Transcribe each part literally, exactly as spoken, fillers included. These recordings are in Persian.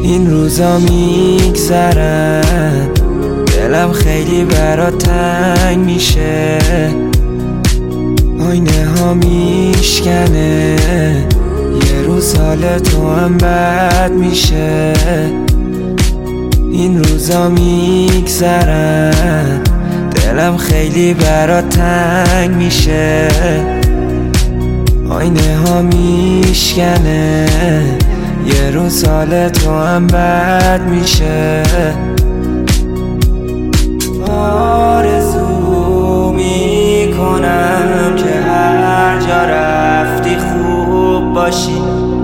این روزا میگذرن، دلم خیلی برات تنگ میشه، آینه ها میشکنه، یه روز حال تو هم بد میشه. این روزا میگذرن، دلم خیلی برات تنگ میشه، آینه ها میشکنه، یه روز حال تو هم بد میشه. آرزو میکنم که هر جا رفتی خوب باشی،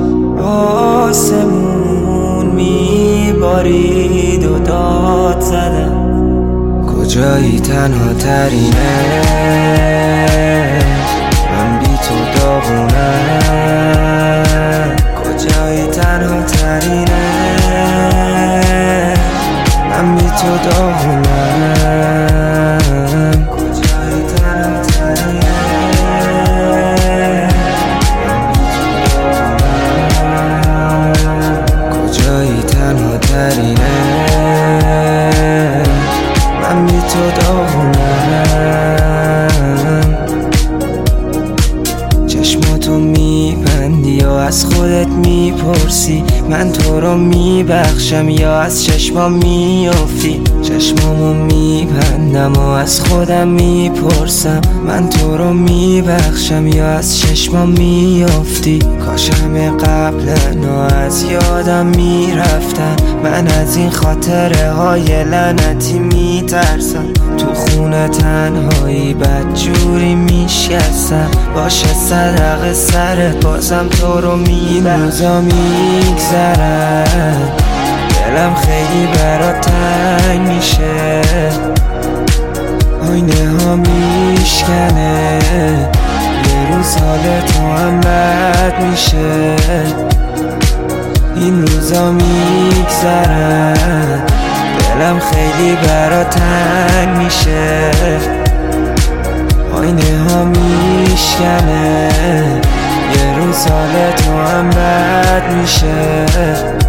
آسمون میبارید و داد زدم کجایی تنها ترینه، من بی تو داغونم، کجایی تنها ترینه، من بی تو داغونم، کجایی تنها ترینه، کجایی تنها ترینه، من بی تو داغونم. چشماتو میبندی یا از خودت میپرسی من تو رو میبخشم یا از چشمام میافتی، چشمامو میبندم و از خودم میپرسم من تو رو میبخشم یا از چشمام میافتی. کاش همه قبلنا از یادم میرفتن، من از این خاطره های لعنتی میترسم، تو خونه تنهایی بدجوری میشکستم، باشه صدق سرت بازم تو رو میبرم. روزا میگذرن، دلم خیلی برات تنگ میشه، آینه ها میشکنه، یه روز حال تو هم بد میشه. این روزا میگذرن، دلم خیلی برات تنگ میشه، آینه ها میشکنه، یه روز حال تو هم بد میشه.